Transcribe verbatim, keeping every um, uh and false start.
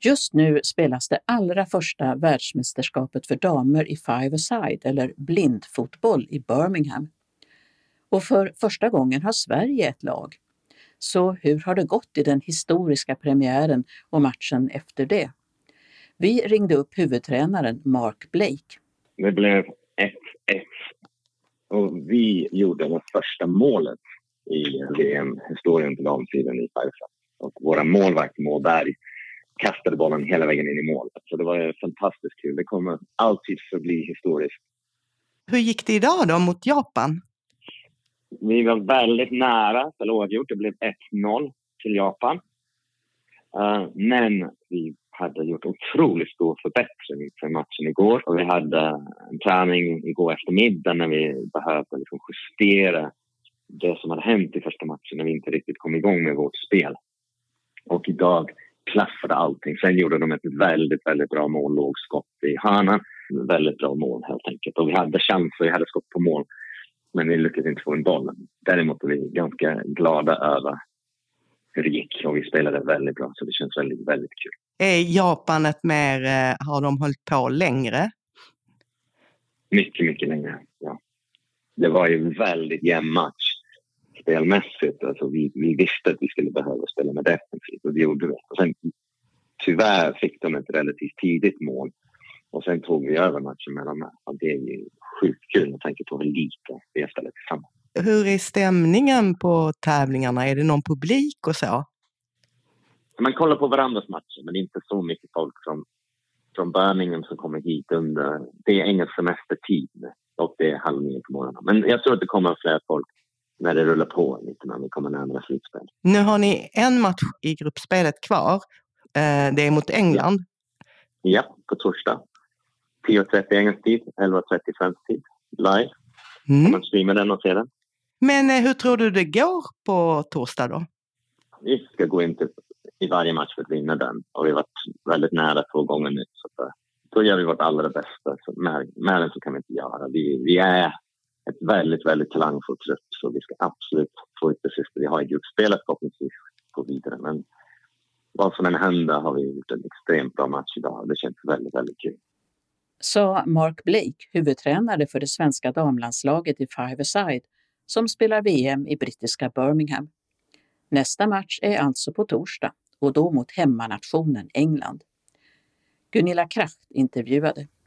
Just nu spelas det allra första världsmästerskapet för damer i five-a-side eller blindfotboll i Birmingham. Och för första gången har Sverige ett lag. Så hur har det gått i den historiska premiären och matchen efter det? Vi ringde upp huvudtränaren Mark Blake. Det blev ett ett och vi gjorde det första målet i V M-historien på damsidan i five-a-side. Och våra målvakt Måberg kastade bollen hela vägen in i mål. Så det var fantastiskt kul. Det kommer alltid förbli historiskt. Hur gick det idag då mot Japan? Vi var väldigt nära för oavgjort. Det blev ett noll till Japan. Uh, men vi hade gjort otroligt stor förbättring för matchen igår. Och vi hade en träning igår eftermiddag när vi behövde liksom justera det som hade hänt i första matchen när vi inte riktigt kom igång med vårt spel. Och idag klaffade allting. Sen gjorde de ett väldigt, väldigt bra mål. Låg skott i hörnan. Väldigt bra mål helt enkelt. Och vi hade chanser, vi hade skott på mål. Men vi lyckades inte få en boll. Däremot är vi ganska glada över hur det gick. Och vi spelade väldigt bra. Så det känns väldigt, väldigt kul. Är Japan ett mer, har de hållit på längre? Mycket, mycket längre, ja. Det var ju en väldigt jämn match spelmässigt. Alltså vi, vi visste att vi skulle behöva spela med defensivt och det gjorde vi. Och sen tyvärr fick de ett relativt tidigt mål. Och sen tog vi över matchen med dem. Och det är ju sjukt kul med tanke på hur lite vi har spelat tillsammans. Hur är stämningen på tävlingarna? Är det någon publik och så? Man kollar på varandras matcher, men det är inte så mycket folk från, från Birmingham som kommer hit under... Det är engelsk semestertid och det är halv nio på morgonen. Men jag tror att det kommer fler folk när det rullar på lite när vi kommer närmare slutspel. Nu har ni en match i gruppspelet kvar. Det är mot England. Ja, ja på torsdag. tio trettio engelsk tid, elva trettio svensk tid. Live. Mm. Kan man streama den och se den. Men hur tror du det går på torsdag då? Vi ska gå in till, i varje match för att vinna den. Och vi har varit väldigt nära två gånger nu. Så att, då gör vi vårt allra bästa. Så mer, mer än så kan vi inte göra. Vi, vi är ett väldigt, väldigt talangfullt trupp. Så vi ska absolut få ut det sista vi har i gruppspelet förhoppningsvis gå vidare. Men vad som än händer har vi gjort en extremt bra match idag. Det känns väldigt, väldigt kul. Sa Mark Blake, huvudtränare för det svenska damlandslaget i five-a-side som spelar V M i brittiska Birmingham. Nästa match är alltså på torsdag och då mot hemmanationen England. Gunilla Kraft intervjuade.